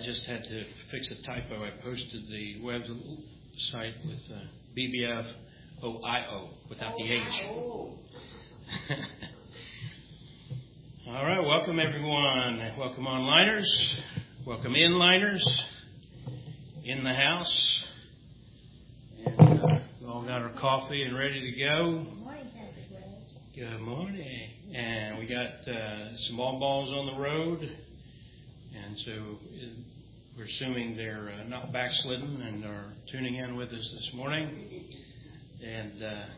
just had to fix a typo. I posted the website with BBFOIO without the H. All right, welcome everyone. Welcome onliners. Welcome inliners in the house. And we all got our coffee and ready to go. Good morning. And we got some balls on the road. And so we're assuming they're not backslidden and are tuning in with us this morning. And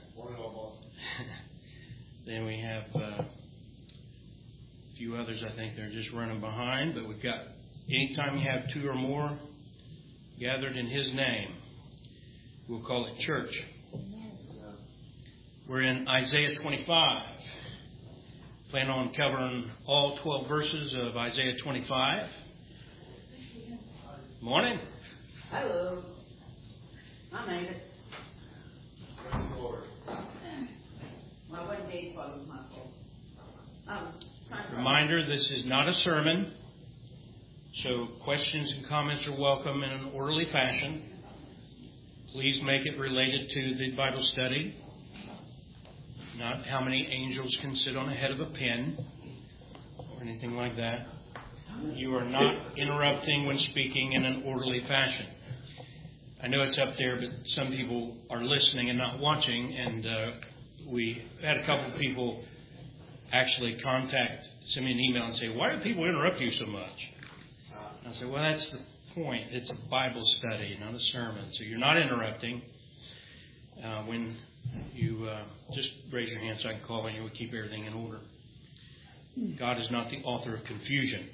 then we have a few others, I think they're just running behind. But we've got, anytime you have two or more gathered in His name, we'll call it church. We're in Isaiah 25. Plan on covering all 12 verses of Isaiah 25. Morning. Hello. I made it. Well, what day was my fault? Reminder, this is not a sermon, so questions and comments are welcome in an orderly fashion. Please make it related to the Bible study. Not how many angels can sit on the head of a pin or anything like that. You are not interrupting when speaking in an orderly fashion. I know it's up there, but some people are listening and not watching, and we had a couple of people actually send me an email and say, "Why do people interrupt you so much?" And I said, "Well, that's the point. It's a Bible study, not a sermon. So you're not interrupting. When you just raise your hand so I can call on you. We keep everything in order. God is not the author of confusion."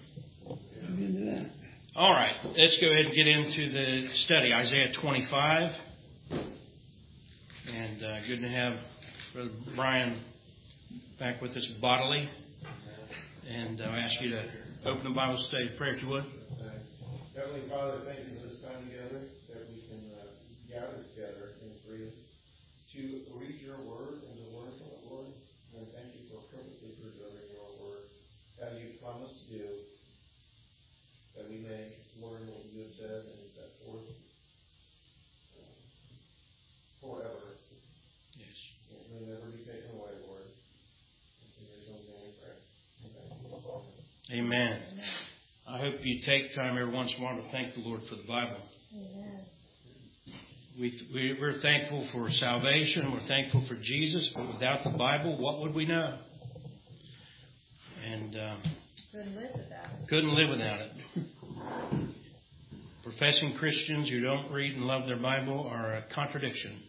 All right, let's go ahead and get into the study. Isaiah 25. And good to have Brother Brian back with us bodily. And I ask you to open the Bible study prayer, if you would. Heavenly Father, thank you for this time together, that we can gather together in freedom to read your word and to learn from it, Lord. And thank you for perfectly preserving your word, as you promised to do, that we may learn what you have said and set forth forever. Yes. It may never be taken away, Lord. It's in your son's name we pray. Amen. I hope you take time every once in a while to thank the Lord for the Bible. Amen. We're thankful for salvation. We're thankful for Jesus. But without the Bible, what would we know? And couldn't live without it. Professing Christians who don't read and love their Bible are a contradiction.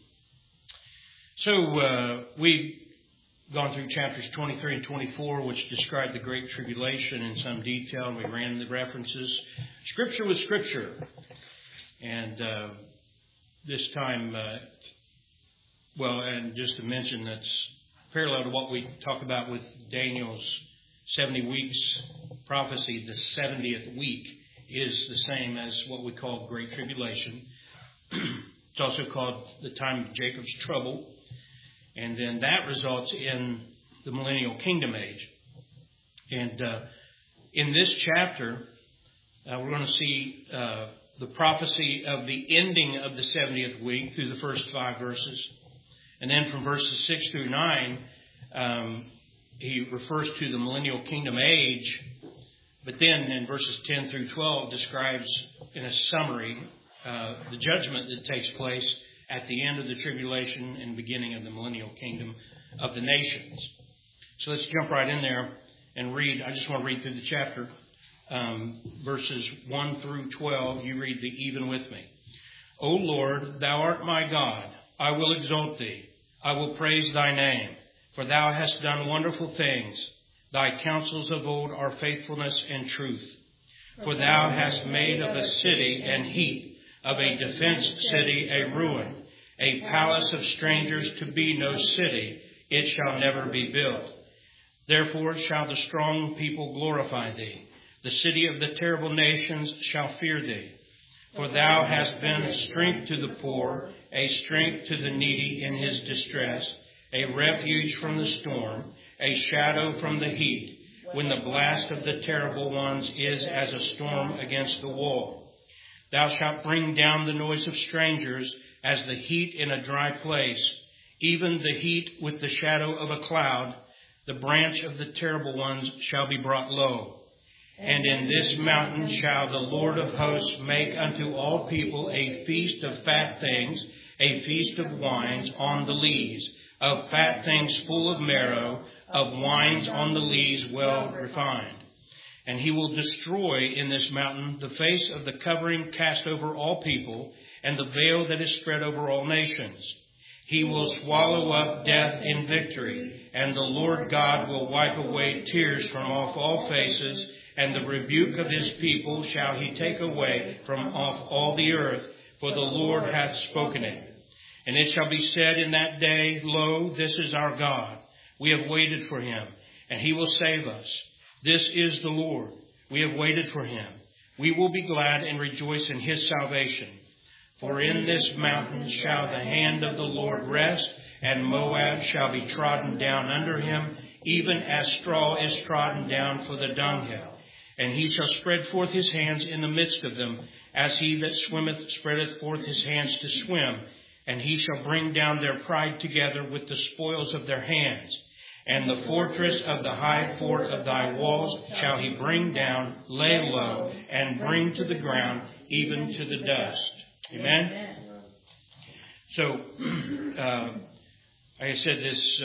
So we've gone through chapters 23 and 24, which describe the Great Tribulation in some detail. And we ran the references. Scripture was Scripture. And this time, and just to mention, that's parallel to what we talk about with Daniel's 70 weeks prophecy. The 70th week is the same as what we call Great Tribulation. It's also called the time of Jacob's trouble. And then that results in the millennial kingdom age. And in this chapter, we're going to see the prophecy of the ending of the 70th week through the first 5 verses. And then from verses 6 through 9, he refers to the millennial kingdom age. But then in verses 10 through 12 describes in a summary the judgment that takes place at the end of the tribulation and beginning of the millennial kingdom of the nations. So let's jump right in there and read. I just want to read through the chapter. Verses 1 through 12, you read the even with me. O Lord, thou art my God. I will exalt thee. I will praise thy name. For thou hast done wonderful things. Thy counsels of old are faithfulness and truth. For thou hast made of a city an heap, of a defenced city a ruin, a palace of strangers to be no city. It shall never be built. Therefore shall the strong people glorify thee. The city of the terrible nations shall fear thee. For thou hast been a strength to the poor, a strength to the needy in his distress, a refuge from the storm, a shadow from the heat, when the blast of the terrible ones is as a storm against the wall. Thou shalt bring down the noise of strangers as the heat in a dry place, even the heat with the shadow of a cloud. The branch of the terrible ones shall be brought low. And in this mountain shall the Lord of hosts make unto all people a feast of fat things, a feast of wines on the lees, of fat things full of marrow, of wines on the lees well refined. And he will destroy in this mountain the face of the covering cast over all people, and the veil that is spread over all nations. He will swallow up death in victory, and the Lord God will wipe away tears from off all faces, and the rebuke of his people shall he take away from off all the earth, for the Lord hath spoken it. And it shall be said in that day, Lo, this is our God. We have waited for him, and he will save us. This is the Lord. We have waited for him. We will be glad and rejoice in his salvation. For in this mountain shall the hand of the Lord rest, and Moab shall be trodden down under him, even as straw is trodden down for the dunghill. And he shall spread forth his hands in the midst of them, as he that swimmeth spreadeth forth his hands to swim. And he shall bring down their pride together with the spoils of their hands. And the fortress of the high fort of thy walls shall he bring down, lay low, and bring to the ground, even to the dust. Amen? So, like I said, this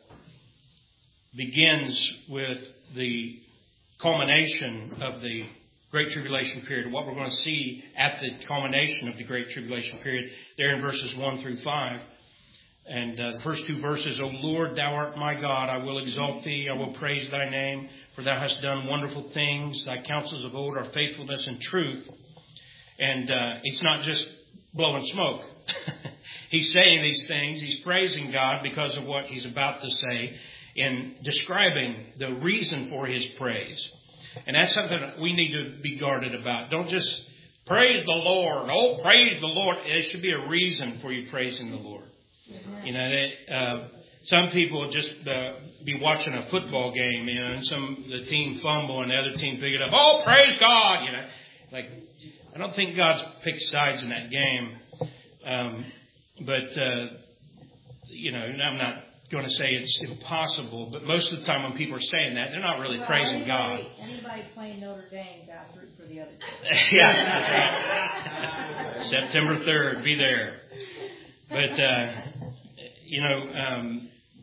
begins with the culmination of the Great Tribulation period. What we're going to see at the culmination of the Great Tribulation period, there in verses 1 through 5. And the first two verses, O Lord, thou art my God, I will exalt thee, I will praise thy name, for thou hast done wonderful things. Thy counsels of old are faithfulness and truth. And it's not just blowing smoke. He's saying these things. He's praising God because of what he's about to say in describing the reason for his praise. And that's something that we need to be guarded about. Don't just praise the Lord. Oh, praise the Lord. There should be a reason for you praising the Lord. You know, some people just be watching a football game, you know, and the team fumble and the other team pick it up. Oh, praise God! You know, like I don't think God's picked sides in that game. But you know, I'm not going to say it's impossible, but most of the time when people are saying that, they're not really praising God. Anybody playing Notre Dame got to root for the other team. Yes, that's right. September 3rd, be there. But you know,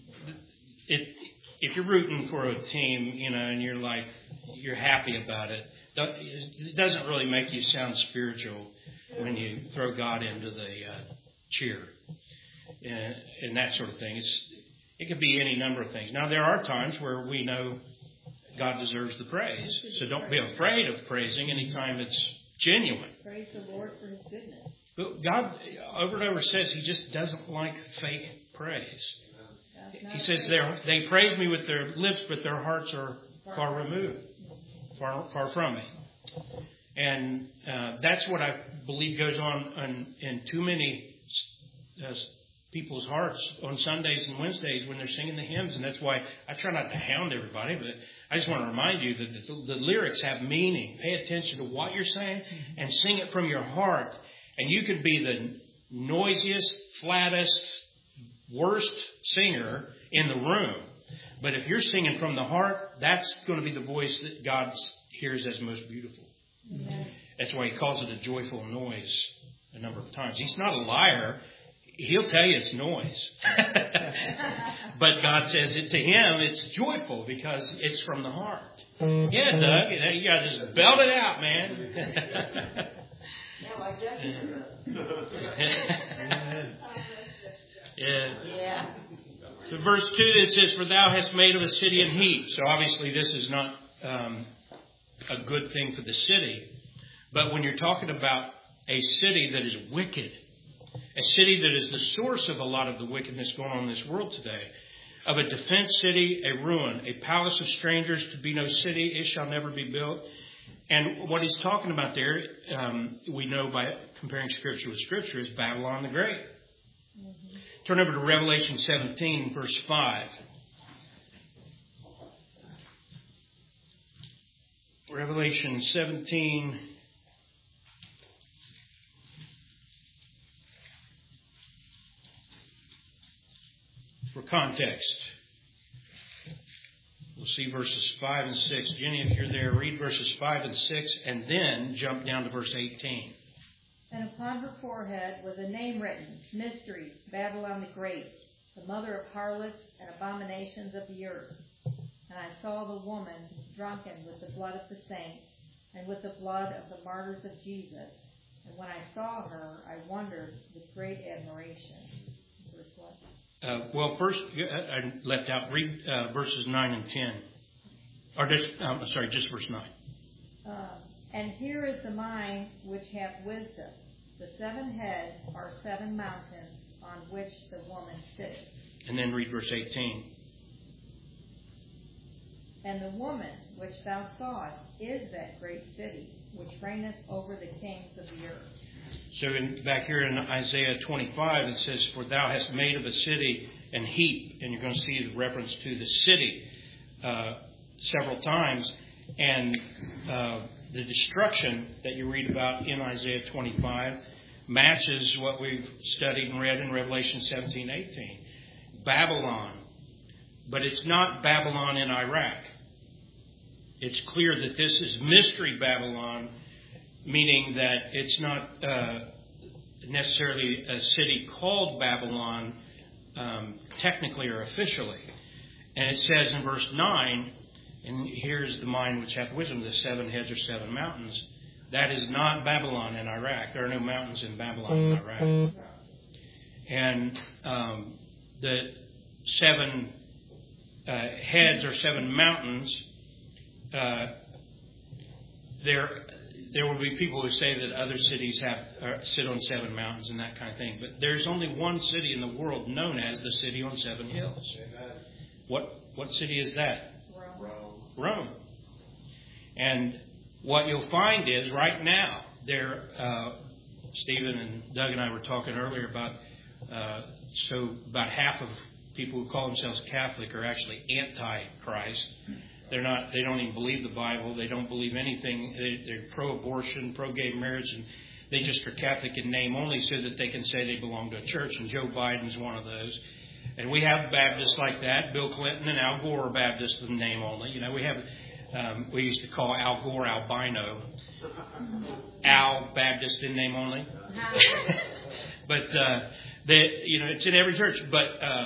if you're rooting for a team, you know, and you're happy about it, it doesn't really make you sound spiritual when you throw God into the cheer and that sort of thing. It could be any number of things. Now, there are times where we know God deserves the praise, so don't be afraid of praising anytime it's genuine. Praise the Lord for his goodness. But God, over and over, says he just doesn't like fake praise. He says they praise me with their lips, but their hearts are far removed, far from me. And that's what I believe goes on in too many people's hearts on Sundays and Wednesdays when they're singing the hymns. And that's why I try not to hound everybody, but I just want to remind you that the lyrics have meaning. Pay attention to what you're saying and sing it from your heart. And you could be the noisiest, flattest, worst singer in the room. But if you're singing from the heart, that's going to be the voice that God hears as most beautiful. Amen. That's why he calls it a joyful noise a number of times. He's not a liar. He'll tell you it's noise. But God says it to him, it's joyful because it's from the heart. Yeah, Doug, you got to just belt it out, man. Yeah, like that. Yeah. So verse 2, it says, For thou hast made of a city an heap. So obviously this is not a good thing for the city. But when you're talking about a city that is wicked, a city that is the source of a lot of the wickedness going on in this world today, of a defense city, a ruin, a palace of strangers to be no city, it shall never be built. And what he's talking about there, we know by comparing Scripture with Scripture, is Babylon the Great. Mm-hmm. Turn over to Revelation 17, verse 5. Revelation 17, context. We'll see verses 5 and 6. Jenny, if you're there, read verses 5 and 6 and then jump down to verse 18. And upon her forehead was a name written, Mystery, Babylon the Great, the mother of harlots and abominations of the earth. And I saw the woman drunken with the blood of the saints and with the blood of the martyrs of Jesus. And when I saw her, I wondered with great admiration. Verse what? Well, first, I left out, read verses 9 and 10. Or just verse 9. And here is the mind which hath wisdom. The 7 heads are 7 mountains on which the woman sitteth. And then read verse 18. And the woman which thou sawest is that great city, which reigneth over the kings of the earth. So back here in Isaiah 25, it says, For thou hast made of a city an heap. And you're going to see the reference to the city several times. And the destruction that you read about in Isaiah 25 matches what we've studied and read in Revelation 17:18. Babylon. But it's not Babylon in Iraq. It's clear that this is Mystery Babylon, meaning that it's not necessarily a city called Babylon technically or officially. And it says in verse 9, and here's the mind which hath wisdom, the 7 heads are 7 mountains. That is not Babylon in Iraq. There are no mountains in Babylon in Iraq. And the 7 heads or 7 mountains, there will be people who say that other cities sit on 7 mountains and that kind of thing. But there's only one city in the world known as the city on 7 hills. What city is that? Rome. And what you'll find is right now, Stephen and Doug and I were talking earlier about about half of people who call themselves Catholic are actually anti-Christ. They don't even believe the Bible. They don't believe anything. They're pro-abortion, pro-gay marriage, and they just are Catholic in name only so that they can say they belong to a church. And Joe Biden's one of those. And we have Baptists like that. Bill Clinton and Al Gore are Baptists in name only. We used to call Al Gore albino. Al Baptist in name only. But it's in every church. But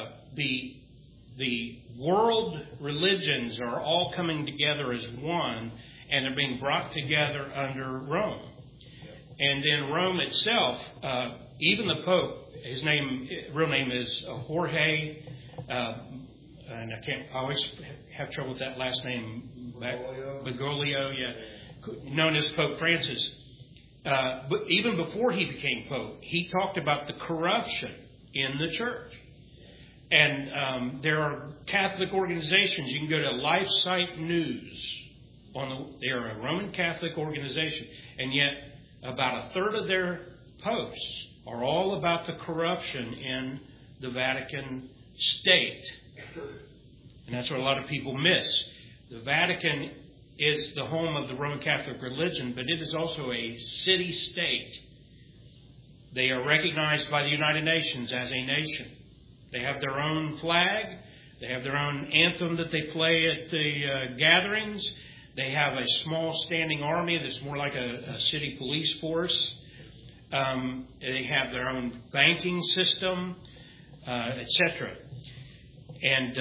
the world religions are all coming together as one, and they're being brought together under Rome. And then Rome itself, even the Pope, his real name is Jorge, and I always have trouble with that last name, Bergoglio, known as Pope Francis. But even before he became Pope, he talked about the corruption in the church. And there are Catholic organizations. You can go to LifeSite News. They are a Roman Catholic organization. And yet about a third of their posts are all about the corruption in the Vatican state. And that's what a lot of people miss. The Vatican is the home of the Roman Catholic religion, but it is also a city-state. They are recognized by the United Nations as a nation. They have their own flag. They have their own anthem that they play at the gatherings. They have a small standing army that's more like a city police force. They have their own banking system, etc. And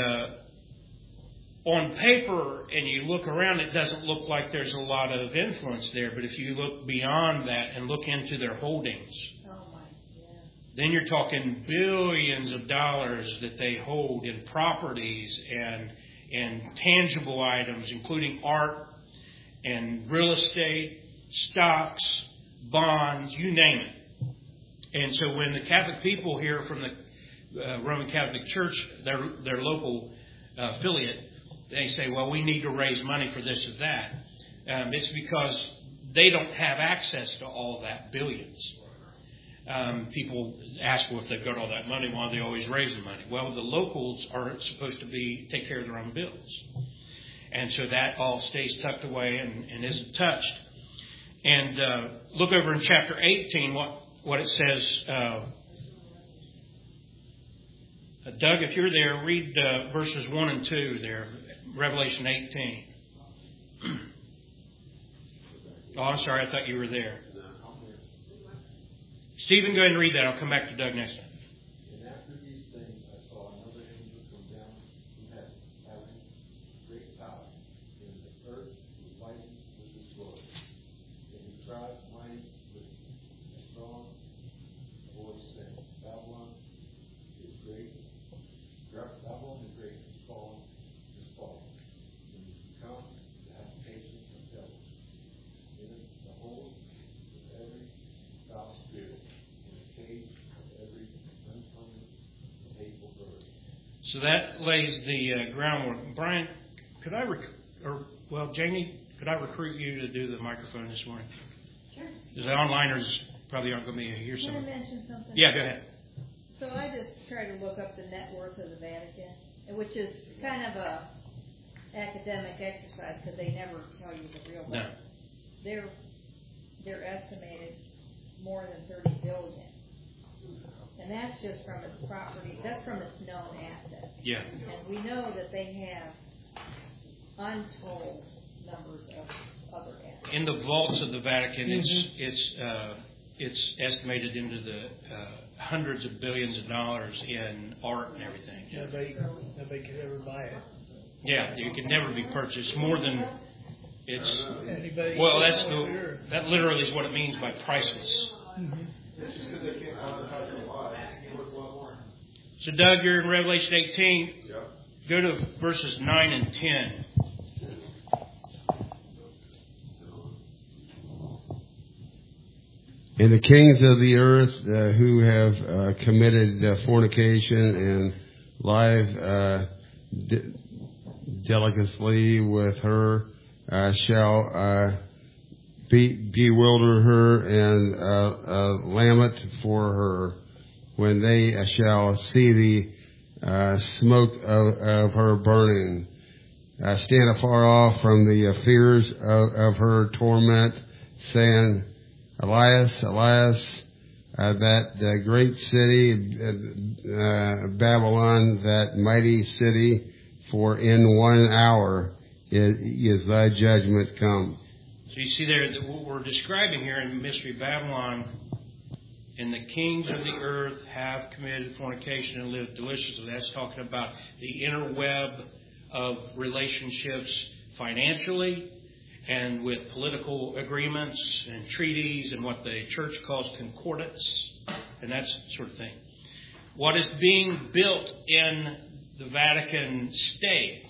on paper, and you look around, it doesn't look like there's a lot of influence there. But if you look beyond that and look into their holdings, then you're talking billions of dollars that they hold in properties and tangible items, including art and real estate, stocks, bonds, you name it. And so when the Catholic people hear from the Roman Catholic Church, their local affiliate, they say, well, we need to raise money for this or that. It's because they don't have access to all that billions. People ask, well, if they've got all that money, why are they always raising money? Well, the locals are supposed to take care of their own bills. And so that all stays tucked away and isn't touched. And look over in chapter 18 what it says. Doug, if you're there, read verses 1 and 2 there, Revelation 18. Oh, I'm sorry. I thought you were there. Stephen, go ahead and read that. I'll come back to Doug next time. And after these things, I saw another angel come down from heaven, having great power, and the earth was lightened with his glory. And he cried, mighty, with a strong voice, saying, Babylon is great. Babylon the great is fallen. And is become the habitation of devils. In it the whole of every foul spirit, and the cage of every unclean and hateful bird. So that lays the groundwork. Brian, Jamie, could I recruit you to do the microphone this morning? Sure. Because the onliners probably aren't going to be here. Can I mention something? Yeah, go ahead. So I just tried to look up the net worth of the Vatican, which is kind of a academic exercise because they never tell you the real No. value. They're estimated more than $30 billion, and that's just from its property. That's from its known assets. Yeah. And we know that they have untold numbers of other assets. In the vaults of the Vatican, it's estimated into the hundreds of billions of dollars in art and everything. Nobody could ever buy it. Yeah, it can never be purchased. More than it's. Anybody Well, sure. that literally is what it means by priceless. It's just because they can't monetize their lives. It's worth a lot more. So, Doug, you're in Revelation 18. Yep. Go to verses 9 and 10. And the kings of the earth who have committed fornication and live delicacy with her shall bewilder her and lament for her when they shall see the smoke of her burning. Stand afar off from the fears of her torment, saying, Elias, Elias, that great city, Babylon, that mighty city, for in 1 hour is thy judgment come. So you see there that what we're describing here in the mystery of Babylon, and the kings of the earth have committed fornication and lived deliciously. That's talking about the inner web of relationships financially, and with political agreements and treaties and what the church calls concordance and that sort of thing. What is being built in the Vatican state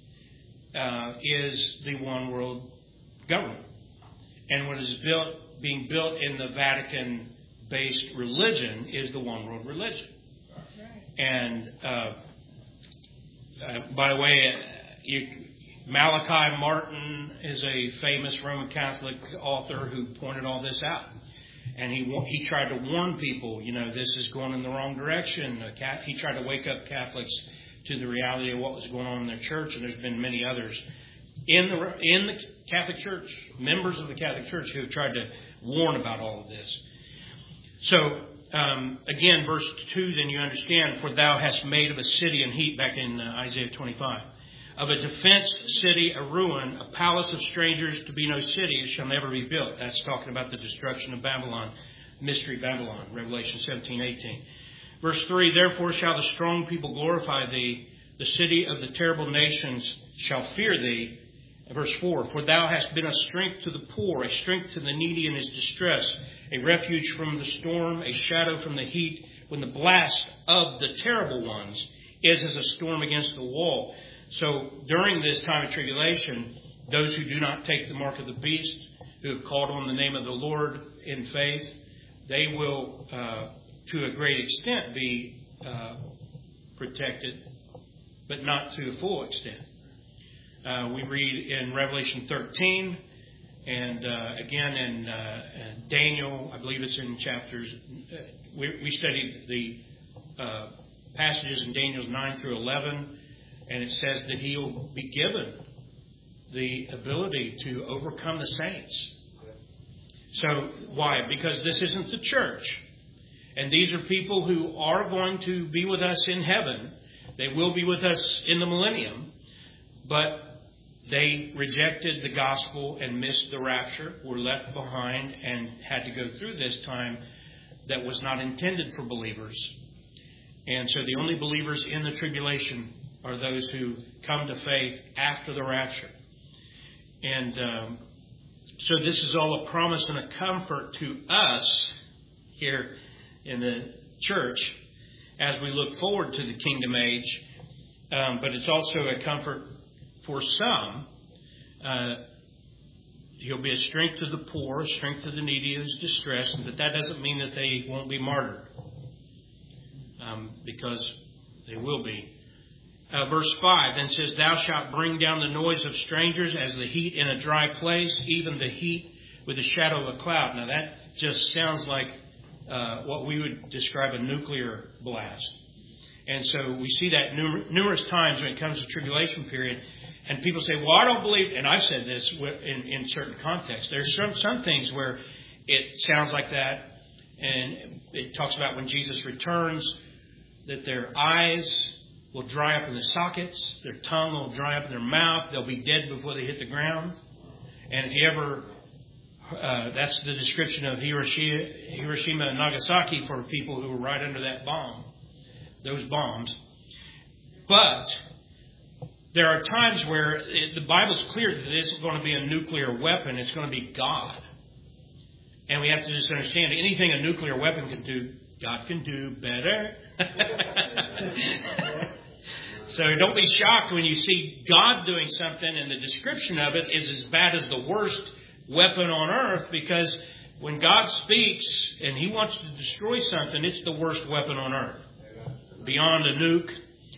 is the one world government. And what is being built in the Vatican-based religion is the one world religion. That's right. And by the way, Malachi Martin is a famous Roman Catholic author who pointed all this out. And he tried to warn people, this is going in the wrong direction. He tried to wake up Catholics to the reality of what was going on in their church, and there's been many others in the Catholic Church, members of the Catholic Church who have tried to warn about all of this. So, again, verse 2, then you understand, for thou hast made of a city and heap, back in Isaiah 25. Of a defenced city, a ruin, a palace of strangers to be no city, it shall never be built. That's talking about the destruction of Babylon, mystery Babylon, Revelation 17:18. Verse 3, therefore shall the strong people glorify thee, the city of the terrible nations shall fear thee. Verse 4, for thou hast been a strength to the poor, a strength to the needy in his distress, a refuge from the storm, a shadow from the heat, when the blast of the terrible ones is as a storm against the wall. So during this time of tribulation, those who do not take the mark of the beast, who have called on the name of the Lord in faith, they will, to a great extent, be protected, but not to a full extent. We read in Revelation 13, and again in Daniel, I believe it's in chapters, we studied the passages in Daniel's 9 through 11, and it says that he'll be given the ability to overcome the saints. So why? Because this isn't the church. And these are people who are going to be with us in heaven. They will be with us in the millennium. But they rejected the gospel and missed the rapture, were left behind, and had to go through this time that was not intended for believers. And so the only believers in the tribulation are those who come to faith after the rapture. And so this is all a promise and a comfort to us here in the church as we look forward to the kingdom age. But it's also a comfort for some. He'll be a strength to the poor, a strength to the needy who's distressed, but that doesn't mean that they won't be martyred, because they will be. Verse 5 then says, Thou shalt bring down the noise of strangers as the heat in a dry place, even the heat with the shadow of a cloud. Now that just sounds like what we would describe a nuclear blast. And so we see that numerous times when it comes to tribulation period. And people say, well, I don't believe, and I've said this in certain contexts. There's some things where it sounds like that. And it talks about when Jesus returns, that their eyes will dry up in the sockets. Their tongue will dry up in their mouth. They'll be dead before they hit the ground. And if you ever, that's the description of Hiroshima and Nagasaki for people who were right under that bomb, those bombs. But there are times where the Bible's clear that it isn't going to be a nuclear weapon. It's going to be God. And we have to just understand anything a nuclear weapon can do, God can do better. So don't be shocked when you see God doing something and the description of it is as bad as the worst weapon on earth, because when God speaks and He wants to destroy something, it's the worst weapon on earth, beyond a nuke.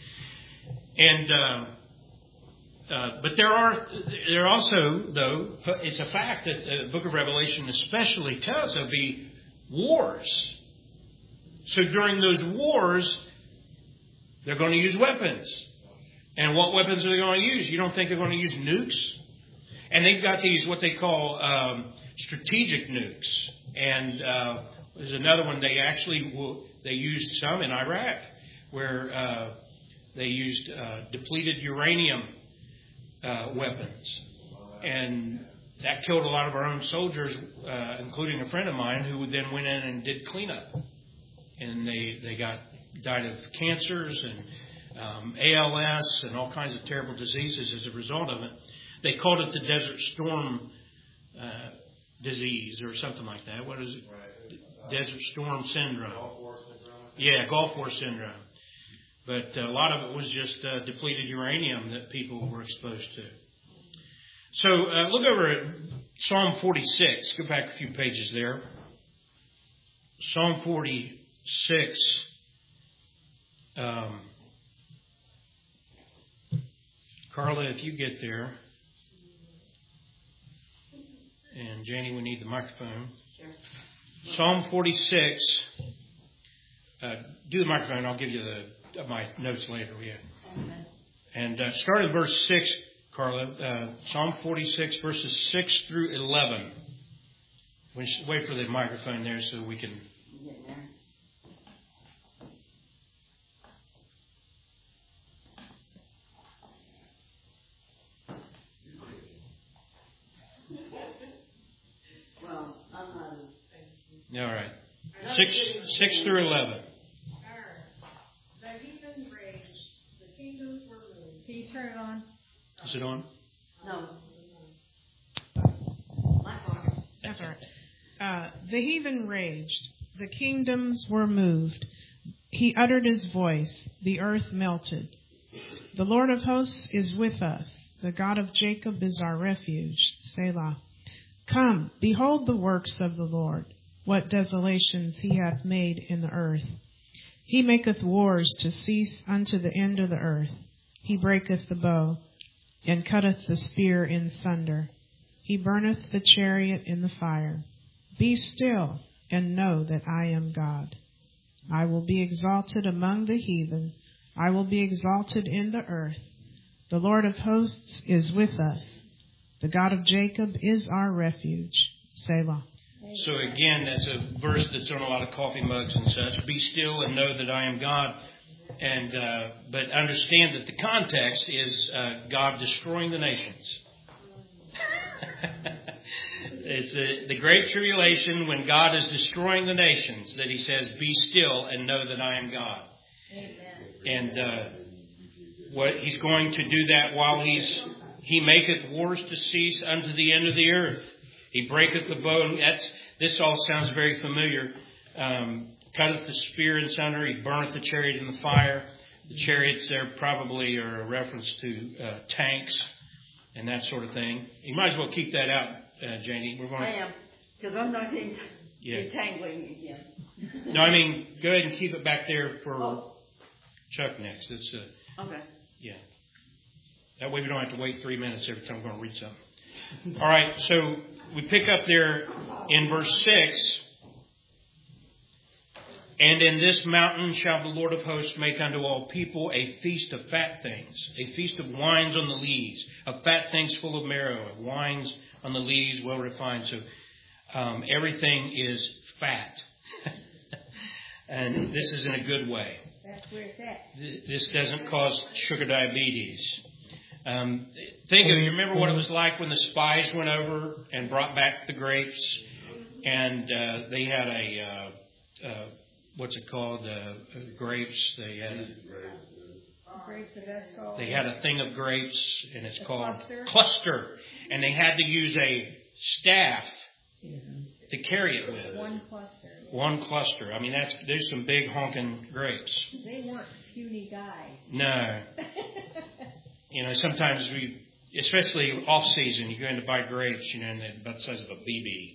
And but there are also, though, it's a fact that the book of Revelation especially tells there'll be wars. So during those wars, they're going to use weapons. And what weapons are they going to use? You don't think they're going to use nukes? And they've got these, what they call strategic nukes. And there's another one they used some in Iraq, where they used depleted uranium weapons. And that killed a lot of our own soldiers, including a friend of mine who then went in and did cleanup. And they died of cancers and ALS and all kinds of terrible diseases as a result of it. They called it the Desert Storm disease or something like that. What is it? Right. Desert Storm Syndrome. Gulf War Syndrome. Yeah, Gulf War Syndrome. But a lot of it was just depleted uranium that people were exposed to. So look over at Psalm 46. Go back a few pages there. Psalm 46. Carla, if you get there. And Janie, we need the microphone. Sure. Psalm 46. Do the microphone. I'll give you my notes later. Yeah. And start at verse 6, Carla. Psalm 46, verses 6 through 11. We should wait for the microphone there so we can. Well, I'm not. All right. 6 through 11. The heathen raged, the kingdoms were moved. Can you turn it on? Is it on? No. My fault. That's all right. The heathen raged, the kingdoms were moved. He uttered his voice, the earth melted. The Lord of hosts is with us. The God of Jacob is our refuge. Selah. Come, behold the works of the Lord, what desolations he hath made in the earth. He maketh wars to cease unto the end of the earth. He breaketh the bow, and cutteth the spear in sunder. He burneth the chariot in the fire. Be still, and know that I am God. I will be exalted among the heathen. I will be exalted in the earth. The Lord of hosts is with us. The God of Jacob is our refuge. Selah. So again, that's a verse that's on a lot of coffee mugs and such. Be still and know that I am God. And but understand that the context is God destroying the nations. It's the great tribulation when God is destroying the nations that He says, "Be still and know that I am God." Amen. And what He's going to do that while He maketh wars to cease unto the end of the earth. He breaketh the bow. This all sounds very familiar. Cutteth the spear in sunder. He burneth the chariot in the fire. The chariots there probably are a reference to tanks and that sort of thing. You might as well keep that out, Janie. We're going I am, because I'm not entangling again. No, I mean, go ahead and keep it back there for Chuck next. It's okay. Yeah. That way we don't have to wait 3 minutes every time we're going to read something. All right, so we pick up there in verse 6. And in this mountain shall the Lord of hosts make unto all people a feast of fat things, a feast of wines on the lees, of fat things full of marrow, of wines on the lees, well refined. So everything is fat. And this is in a good way. That's where it's at. This doesn't cause sugar diabetes. Think of it. You remember what it was like when the spies went over and brought back the grapes, and they had a what's it called? Grapes. They had Grapes of Eshcol. They had a thing of grapes, and it's called cluster. And they had to use a staff to carry it with. One cluster. I mean, there's some big honking grapes. They weren't puny guys. No. Sometimes especially off season, you go in to buy grapes, and they're about the size of a BB.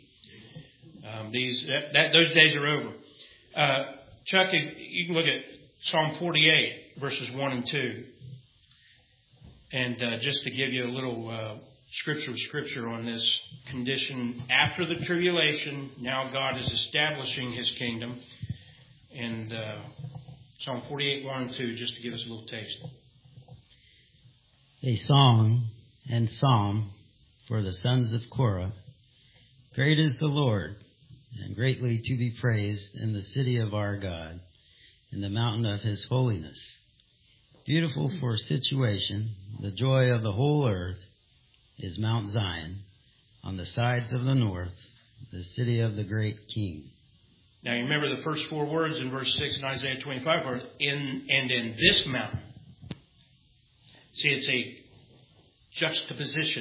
Those days are over. Chuck, you can look at Psalm 48, verses 1 and 2. And just to give you a little scripture on this condition after the tribulation, now God is establishing His kingdom. And Psalm 48, 1 and 2, just to give us a little taste. A song and psalm for the sons of Korah. Great is the Lord, and greatly to be praised in the city of our God, in the mountain of His holiness. Beautiful for situation, the joy of the whole earth is Mount Zion, on the sides of the north, the city of the great King. Now you remember the first 4 words in verse 6 in Isaiah 25 are in this mountain. See, it's a juxtaposition.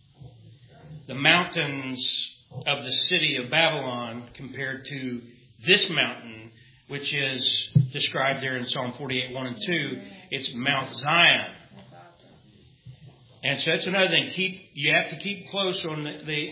The mountains of the city of Babylon compared to this mountain, which is described there in Psalm 48, 1 and 2. It's Mount Zion. And so that's another thing. You have to keep close on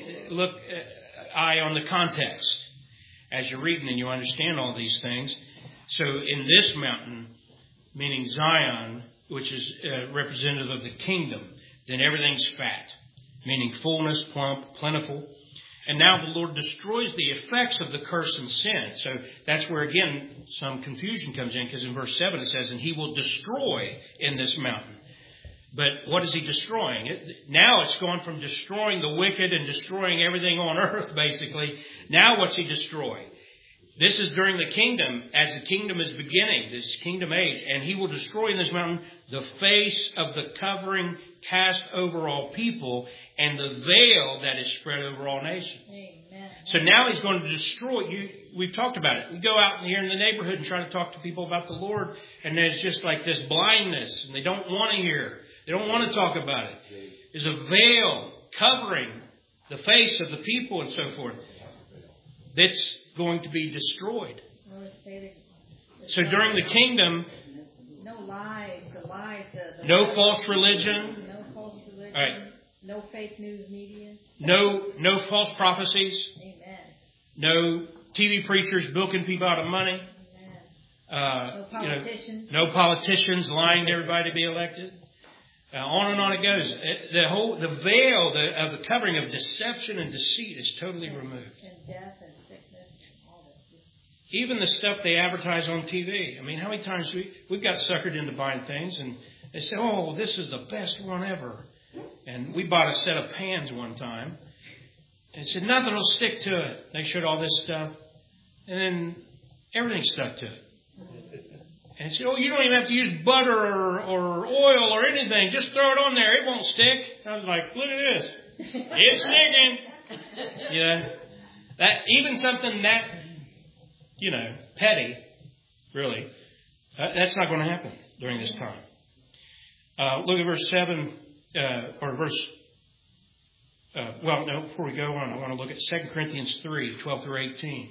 eye on the context as you're reading and you understand all these things. So in this mountain, meaning Zion, which is representative of the kingdom, then everything's fat, meaning fullness, plump, plentiful. And now the Lord destroys the effects of the curse and sin. So that's where, again, some confusion comes in, because in verse 7 it says, and He will destroy in this mountain. But what is He destroying? Now it's gone from destroying the wicked and destroying everything on earth, basically. Now what's He destroying? This is during the kingdom, as the kingdom is beginning, this kingdom age. And He will destroy in this mountain the face of the covering cast over all people and the veil that is spread over all nations. Amen. So now He's going to destroy you. We've talked about it. We go out here in the neighborhood and try to talk to people about the Lord, and there's just like this blindness, and they don't want to hear. They don't want to talk about it. There's a veil covering the face of the people and so forth. That's going to be destroyed. So during the kingdom, no lies, no false religion, right. No fake news media, no false prophecies, amen. No TV preachers bilking people out of money, no politicians, no politicians lying to everybody to be elected. On and on it goes. The veil of the covering of deception and deceit is totally removed. And death and sickness and all that. Even the stuff they advertise on TV. I mean, how many times we've got suckered into buying things, and they say, "Oh, this is the best one ever." And we bought a set of pans one time, And said, nothing will stick to it. They showed all this stuff. And then everything stuck to it. And he said, oh, you don't even have to use butter or oil or anything. Just throw it on there. It won't stick. I was like, look at this. It's sticking. You know, that, even something that, you know, petty, really, that's not going to happen during this time. Look at verse 7, before we go on, I want to look at 2 Corinthians 3, 12 through 18.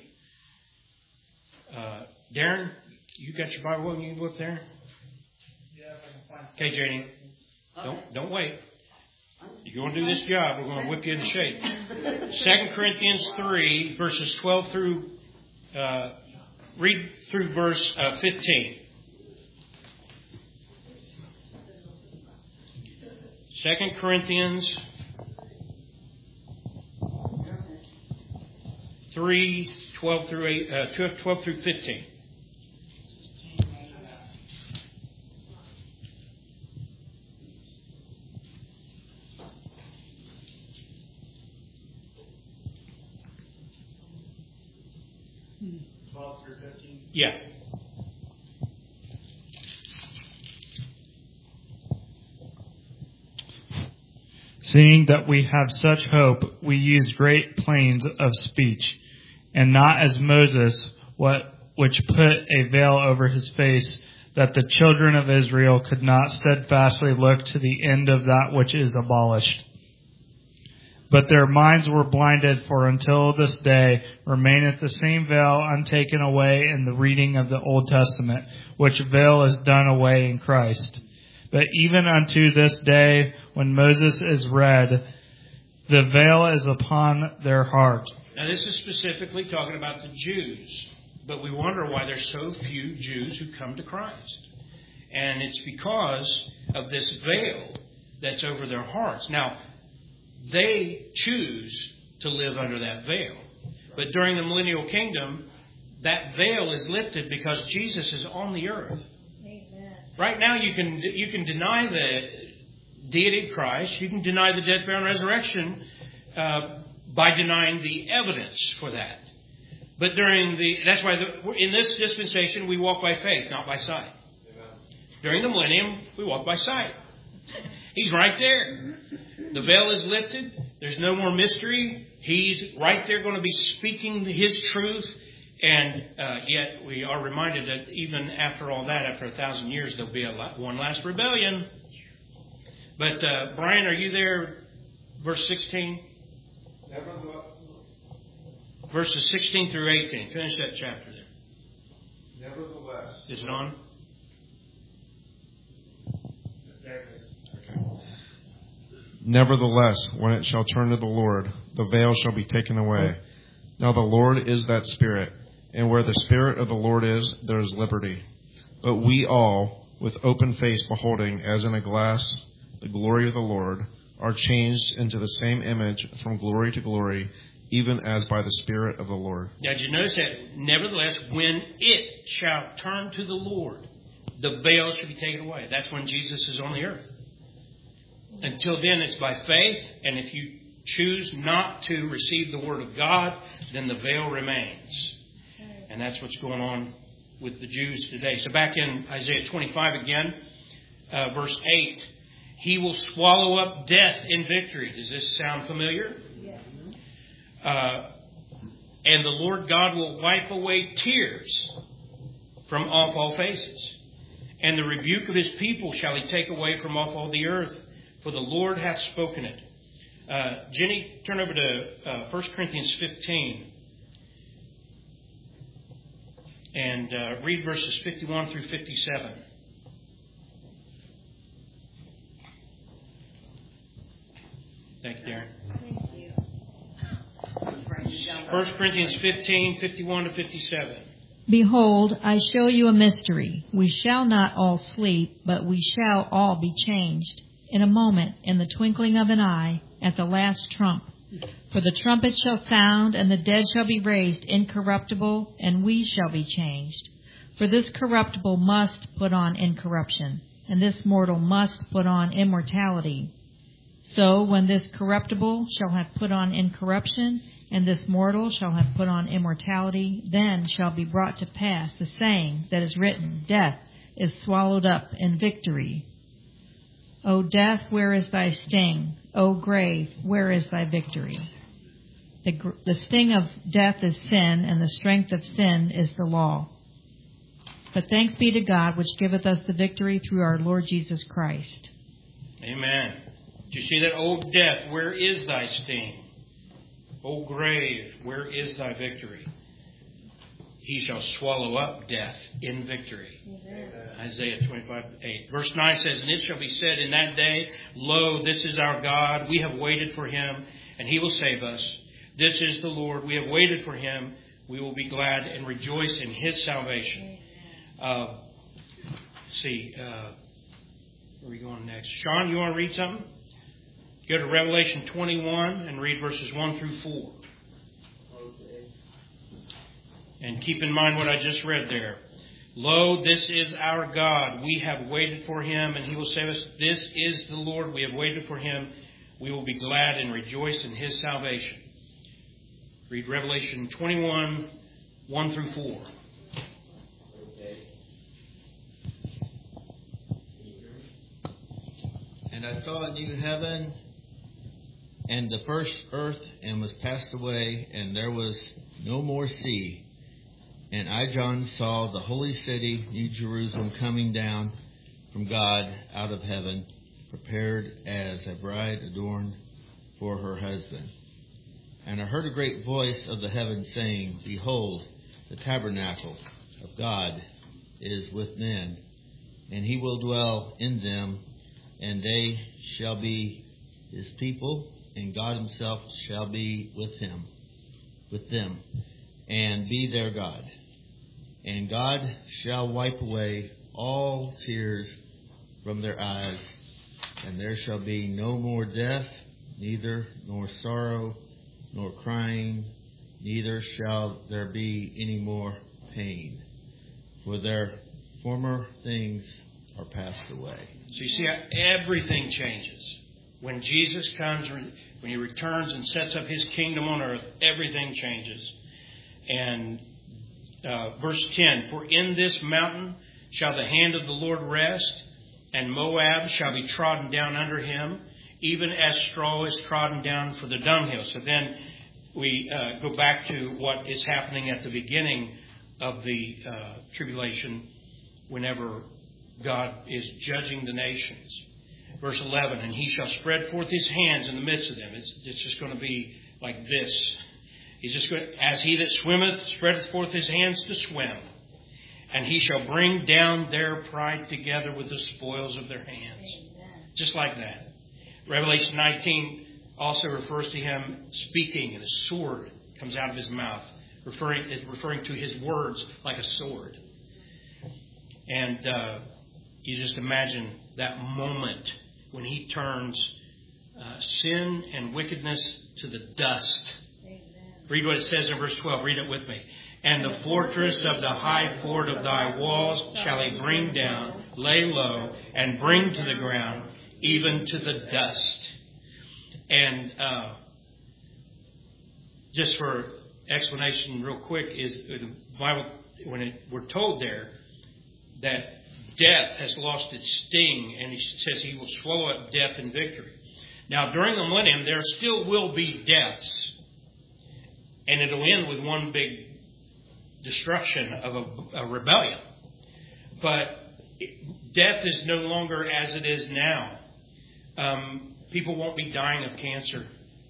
Darren, you got your Bible and you can look there? Yeah, if I can find Okay, Janie. Don't wait. You're going to do this job. We're going to whip you into shape. 2 Corinthians 3, verses 12 through, read through verse 15. 2 Corinthians 3, 12 through 15. Yeah. Seeing that we have such hope, we use great plains of speech, and not as Moses, which put a veil over his face, that the children of Israel could not steadfastly look to the end of that which is abolished. But their minds were blinded, for until this day remaineth the same veil untaken away in the reading of the Old Testament, which veil is done away in Christ. But even unto this day, when Moses is read, the veil is upon their heart. Now this is specifically talking about the Jews, but we wonder why there's so few Jews who come to Christ. And it's because of this veil that's over their hearts. Now, they choose to live under that veil. But during the millennial kingdom, that veil is lifted because Jesus is on the earth. Amen. Right now, you can deny the deity of Christ. You can deny the death, burial, and resurrection by denying the evidence for that. But that's why in this dispensation we walk by faith, not by sight. Amen. During the millennium, we walk by sight. He's right there. The veil is lifted. There's no more mystery. He's right there going to be speaking His truth. And yet we are reminded that even after all that, after 1,000 years, there'll be one last rebellion. But Brian, are you there? Verse 16? Verses 16 through 18. Finish that chapter there. Nevertheless. Is it on? Nevertheless, when it shall turn to the Lord, the veil shall be taken away. Now the Lord is that Spirit, and where the Spirit of the Lord is, there is liberty. But we all, with open face beholding, as in a glass, the glory of the Lord, are changed into the same image from glory to glory, even as by the Spirit of the Lord. Now, did you notice that? Nevertheless, when it shall turn to the Lord, the veil shall be taken away. That's when Jesus is on the earth. Until then, it's by faith, and if you choose not to receive the Word of God, then the veil remains. And that's what's going on with the Jews today. So back in Isaiah 25 again, verse 8, He will swallow up death in victory. Does this sound familiar? Yes. And the Lord God will wipe away tears from off all faces. And the rebuke of His people shall He take away from off all the earth. For the Lord hath spoken it. Jenny, turn over to 1 Corinthians 15 and read verses 51 through 57. Thank you, Darren. Thank you. 1 Corinthians 15, 51 to 57. Behold, I show you a mystery. We shall not all sleep, but we shall all be changed. In a moment, in the twinkling of an eye, at the last trump. For the trumpet shall sound, and the dead shall be raised incorruptible, and we shall be changed. For this corruptible must put on incorruption, and this mortal must put on immortality. So when this corruptible shall have put on incorruption, and this mortal shall have put on immortality, then shall be brought to pass the saying that is written, Death is swallowed up in victory. O death, where is thy sting? O grave, where is thy victory? The sting of death is sin, and the strength of sin is the law. But thanks be to God, which giveth us the victory through our Lord Jesus Christ. Amen. Do you see that? O death, where is thy sting? O grave, where is thy victory? He shall swallow up death in victory. Amen. Isaiah 25:8. Verse 9 says, And it shall be said in that day, Lo, this is our God. We have waited for him, and he will save us. This is the Lord. We have waited for him. We will be glad and rejoice in his salvation. Where are we going next? Sean, you want to read something? Go to Revelation 21 and read verses 1 through 4. Okay. And keep in mind what I just read there. Lo, this is our God. We have waited for him, and he will save us. This is the Lord. We have waited for him. We will be glad and rejoice in his salvation. Read Revelation 21, 1 through 4. And I saw a new heaven and the first earth, and was passed away, and there was no more sea. And I, John, saw the holy city, New Jerusalem, coming down from God out of heaven, prepared as a bride adorned for her husband. And I heard a great voice of the heaven saying, Behold, the tabernacle of God is with men, and he will dwell in them, and they shall be his people, and God himself shall be with them, and be their God. And God shall wipe away all tears from their eyes, and there shall be no more death, neither nor sorrow, nor crying, neither shall there be any more pain, for their former things are passed away. So you see how everything changes. When Jesus comes, when he returns and sets up his kingdom on earth, everything changes. And verse 10, For in this mountain shall the hand of the Lord rest, and Moab shall be trodden down under him, even as straw is trodden down for the dunghill. So then we go back to what is happening at the beginning of the tribulation, whenever God is judging the nations. Verse 11, And he shall spread forth his hands in the midst of them. It's just going to be like this. He's just going to, as he that swimmeth spreadeth forth his hands to swim. And he shall bring down their pride together with the spoils of their hands. Amen. Just like that. Revelation 19 also refers to him speaking, and a sword comes out of his mouth, referring to his words like a sword. And you just imagine that moment when he turns sin and wickedness to the dust. Amen. Read what it says in verse 12. Read it with me. And the fortress of the high fort of thy walls shall he bring down, lay low, and bring to the ground, even to the dust. And just for explanation real quick, is the Bible, we're told there that death has lost its sting, and he says he will swallow up death in victory. Now, during the millennium, there still will be deaths, and it'll end with one big destruction of a rebellion. But death is no longer as it is now. People won't be dying of cancer.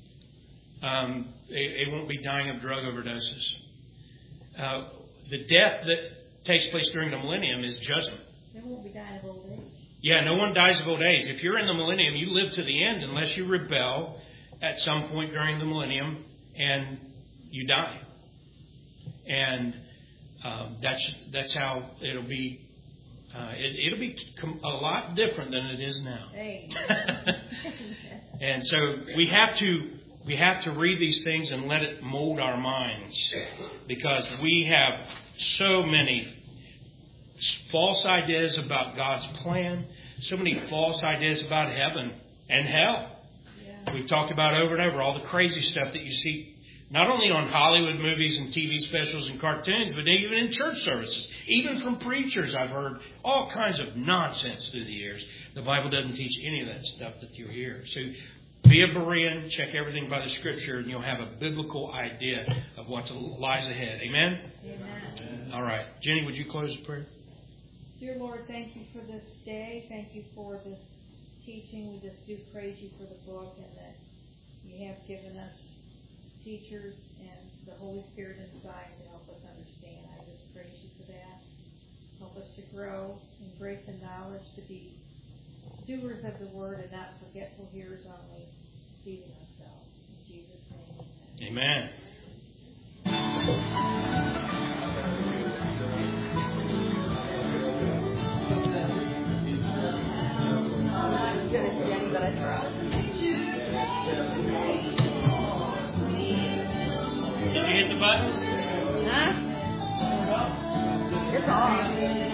They won't be dying of drug overdoses. The death that takes place during the millennium is judgment. They won't be dying of old age. Yeah, no one dies of old age. If you're in the millennium, you live to the end unless you rebel at some point during the millennium and you die. And that's how it'll be. It'll be a lot different than it is now. Hey. And so we have to read these things and let it mold our minds, because we have so many false ideas about God's plan, so many false ideas about heaven and hell. We've talked about over and over all the crazy stuff that you see, not only on Hollywood movies and TV specials and cartoons, but even in church services. Even from preachers, I've heard all kinds of nonsense through the years. The Bible doesn't teach any of that stuff that you hear. So be a Berean, check everything by the Scripture, and you'll have a biblical idea of what lies ahead. Amen? Amen. All right. Jenny, would you close the prayer? Dear Lord, thank you for this day. Thank you for this teaching. We just do praise you for the book and that you have given us teachers and the Holy Spirit inside to help us understand. I just praise you for that. Help us to grow in grace and knowledge, to be doers of the word and not forgetful hearers only, deceiving ourselves. In Jesus' name, amen. But I tried. Did you hit the button? Huh? It's off.